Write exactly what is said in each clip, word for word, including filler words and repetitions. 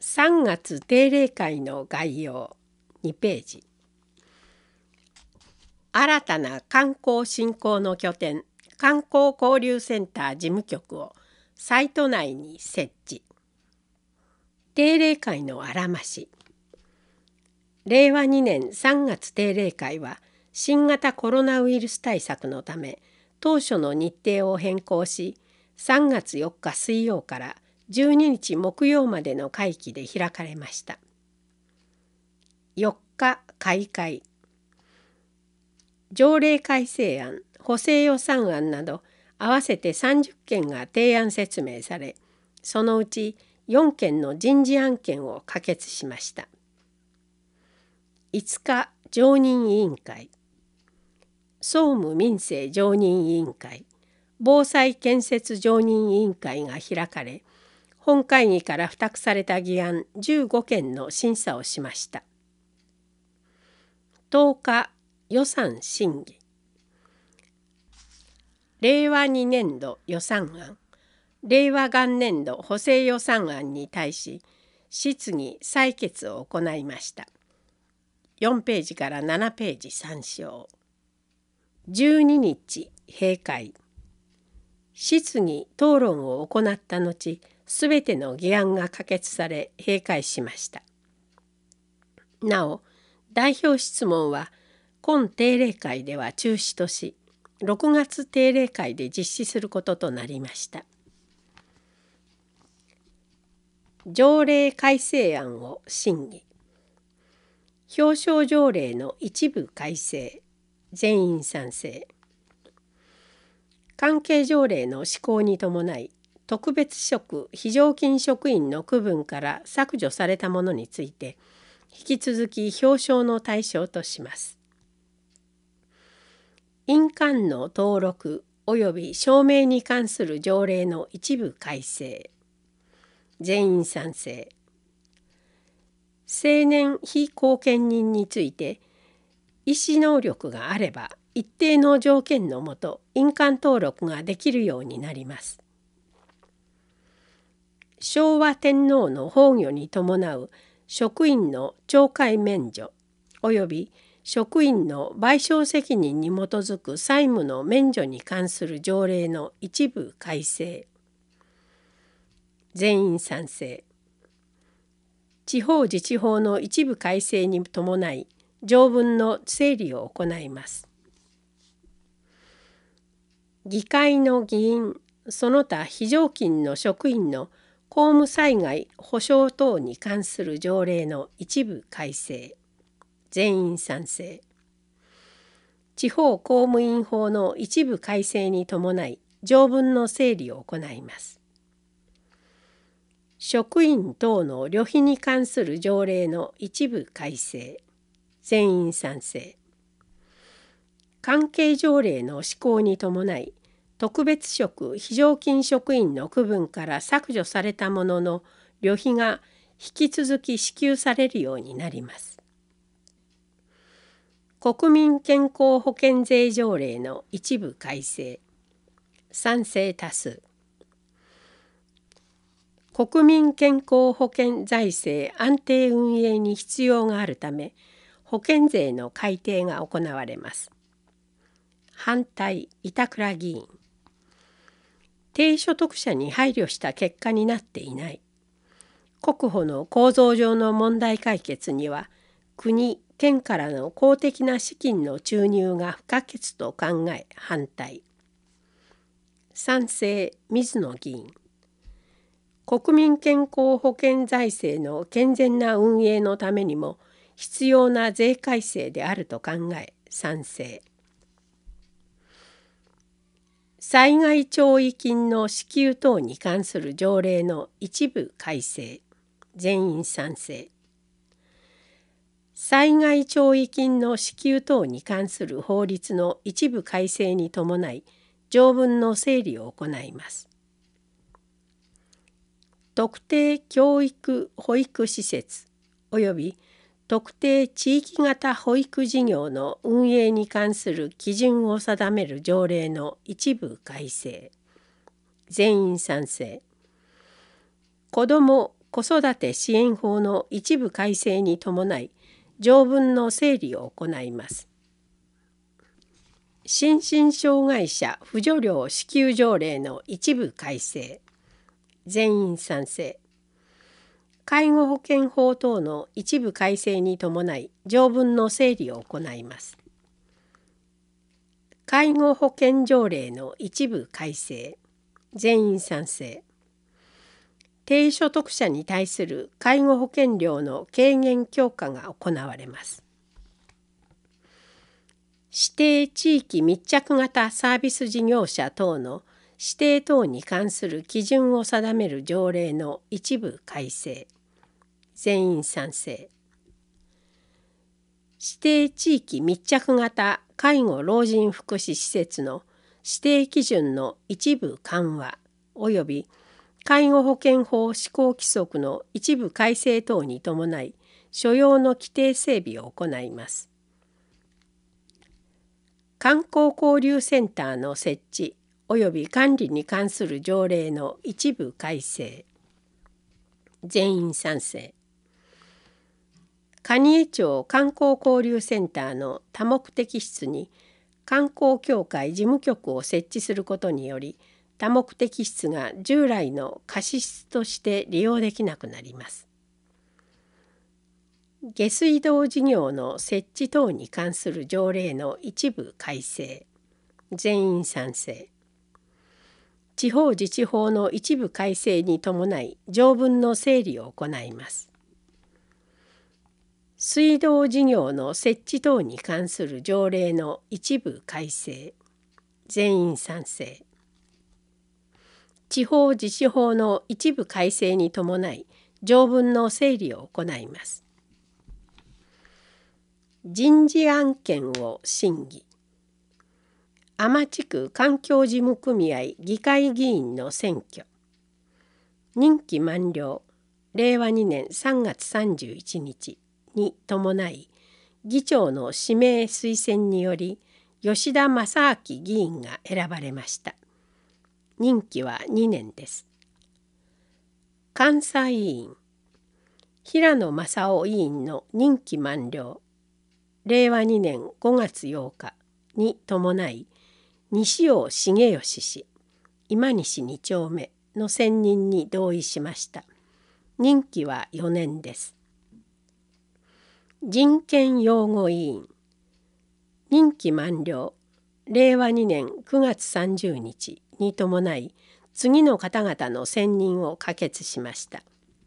さんがつ定例会の概要にページ。新たな観光振興の拠点、観光交流センター事務局をサイト内に設置。定例会のあらまし。れいわにねんさんがつ定例会は新型コロナウイルス対策のため当初の日程を変更し、さんがつよっか水曜からじゅうににち木曜までの会期で開かれました。よっか開会。条例改正案、補正予算案など合わせてさんじゅっけんが提案説明され、そのうちよんけんの人事案件を可決しました。いつか常任委員会、総務民政常任委員会、防災建設常任委員会が開かれ、本会議から付託された議案じゅうごけんの審査をしました。とおか予算審議。れいわにねんど予算案、れいわ元年度補正予算案に対し質疑採決を行いました。よんページからななページ参照。じゅうににち閉会。質疑討論を行った後、すべての議案が可決され閉会しました。なお、代表質問は今定例会では中止とし、ろくがつ定例会で実施することとなりました。条例改正案を審議。表彰条例の一部改正、全員賛成。関係条例の施行に伴い、特別職非常勤職員の区分から削除されたものについて、引き続き表彰の対象とします。印鑑の登録及び証明に関する条例の一部改正、全員賛成。成年被後見人について、意思能力があれば一定の条件のもと印鑑登録ができるようになります。昭和天皇の崩御に伴う職員の懲戒免除及び職員の賠償責任に基づく債務の免除に関する条例の一部改正、全員賛成。地方自治法の一部改正に伴い条文の整理を行います。議会の議員その他非常勤の職員の公務災害保障等に関する条例の一部改正、全員賛成。地方公務員法の一部改正に伴い条文の整理を行います。職員等の旅費に関する条例の一部改正、全員賛成。関係条例の施行に伴い特別職非常勤職員の区分から削除されたものの旅費が引き続き支給されるようになります。国民健康保険税条例の一部改正、賛成多数。国民健康保険財政安定運営に必要があるため保険税の改定が行われます。反対、板倉議員。低所得者に配慮した結果になっていない。国保の構造上の問題解決には国・県からの公的な資金の注入が不可欠と考え反対。賛成、水野議員。国民健康保険財政の健全な運営のためにも必要な税改正であると考え賛成。災害弔慰金の支給等に関する条例の一部改正、全員賛成。災害弔慰金の支給等に関する法律の一部改正に伴い条文の整理を行います。特定教育保育施設及び特定地域型保育事業の運営に関する基準を定める条例の一部改正、全員賛成。子ども子育て支援法の一部改正に伴い条文の整理を行います。心身障害者扶助料支給条例の一部改正。全員賛成。介護保険法等の一部改正に伴い条文の整理を行います。介護保険条例の一部改正。全員賛成。低所得者に対する介護保険料の軽減強化が行われます。指定地域密着型サービス事業者等の指定等に関する基準を定める条例の一部改正。全員賛成。指定地域密着型介護老人福祉施設の指定基準の一部緩和及び介護保険法施行規則の一部改正等に伴い所要の規定整備を行います。観光交流センターの設置及び管理に関する条例の一部改正。全員賛成。蟹江町観光交流センターの多目的室に観光協会事務局を設置することにより多目的室が従来の貸し室として利用できなくなります。下水道事業の設置等に関する条例の一部改正。全員賛成。地方自治法の一部改正に伴い条文の整理を行います。水道事業の設置等に関する条例の一部改正。全員賛成。地方自治法の一部改正に伴い条文の整理を行います。人事案件を審議。海士地区環境事務組合議会議員の選挙。任期満了れいわにねんさんがつさんじゅういちにちに伴い議長の指名推薦により吉田正明議員が選ばれました。任期はにねんです。監査委員平野正夫委員の任期満了れいわにねんごがつようかに伴い西尾重義氏今西にちょうめの選任に同意しました。任期はよねんです。人権擁護委員任期満了れいわにねんくがつさんじゅうにちに伴い次の方々の選任を可決しました。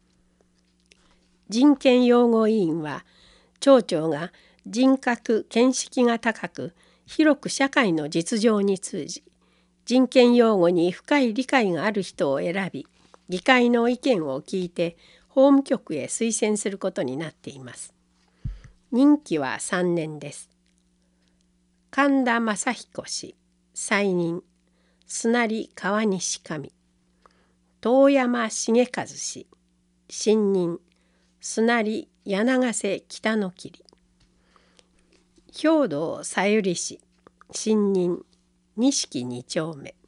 人権擁護委員は町長が人格見識が高く広く社会の実情に通じ人権擁護に深い理解がある人を選び議会の意見を聞いて法務局へ推薦することになっています。任期はさんねんです。神田正彦氏再任須成川西上遠山重和氏新任須成柳瀬北の桐兵藤小百合氏新任錦にちょうめ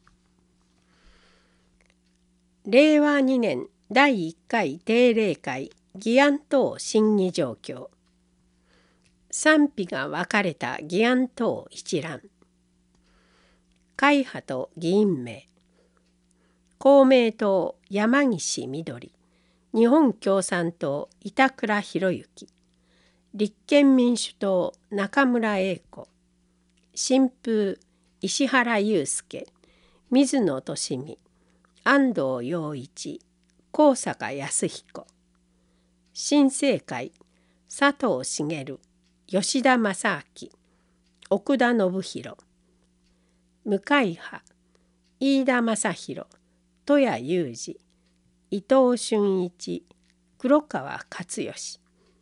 れいわにねんだいいっかい定例会議案等審議状況。賛否が分かれた議案等一覧。会派と議員名。公明党山岸みどり、日本共産党板倉博之、立憲民主党中村英子、新風石原祐介、水野俊美、安藤洋一、高坂康彦、新政会佐藤茂、吉田正明、奥田信弘、無会派飯田正弘、戸谷裕二、伊藤俊一、黒川勝義。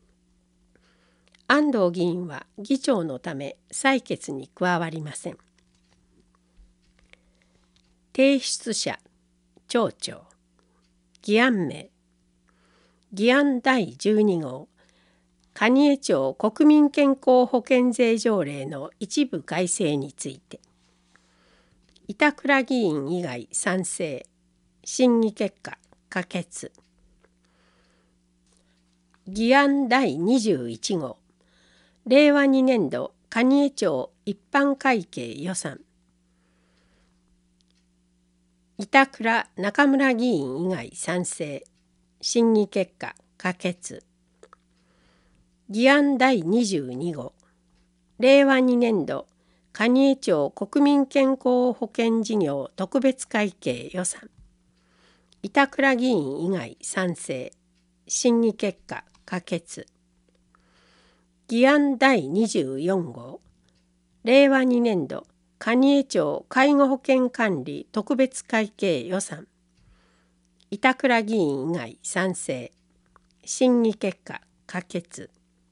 安藤議員は議長のため採決に加わりません。提出者町長。議案名。議案だいじゅうにごう蟹江町国民健康保険税条例の一部改正について。板倉議員以外賛成。審議結果可決。 議案だいにじゅういち号令和にねん度蟹江町一般会計予算。板倉中村議員以外賛成。審議結果可決。議案だいにじゅうに号令和にねん度蟹江町国民健康保険事業特別会計予算。板倉議員以外賛成。審議結果可決。議案だいにじゅうよん号令和にねん度蟹江町介護保険管理特別会計予算。板倉議員以外賛成。審議結果可決。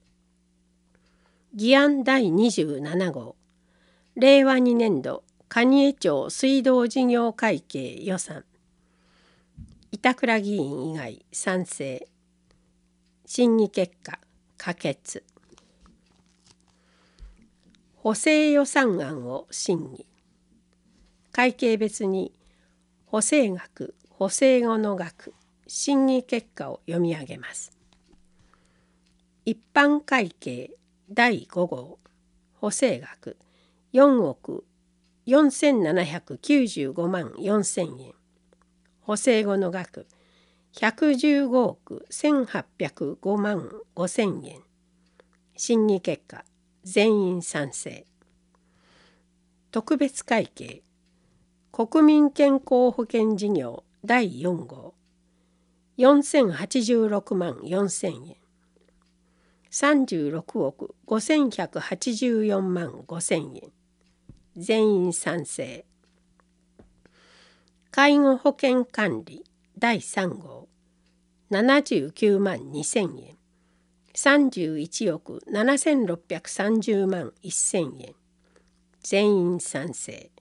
議案だいにじゅうなな号令和にねん度蟹江町水道事業会計予算。板倉議員以外賛成。審議結果可決。補正予算案を審議。会計別に補正額、補正後の額、審議結果を読み上げます。一般会計だいご号補正額よんおくよんせんななひゃくきゅうじゅうごまんよんせんえん。補正後の額ひゃくじゅうごおくせんはっぴゃくごまんごせんえん。審議結果全員賛成。特別会計国民健康保険事業だいよん号よんせんはちじゅうろくまんよんせんえん。さんじゅうろくおくごせんひゃくはちじゅうよんまんごせんえん。全員賛成。介護保険管理だいさん号ななじゅうきゅうまんにせんえん。さんじゅういちおくななせんろっぴゃくさんじゅうまんせんえん。全員賛成。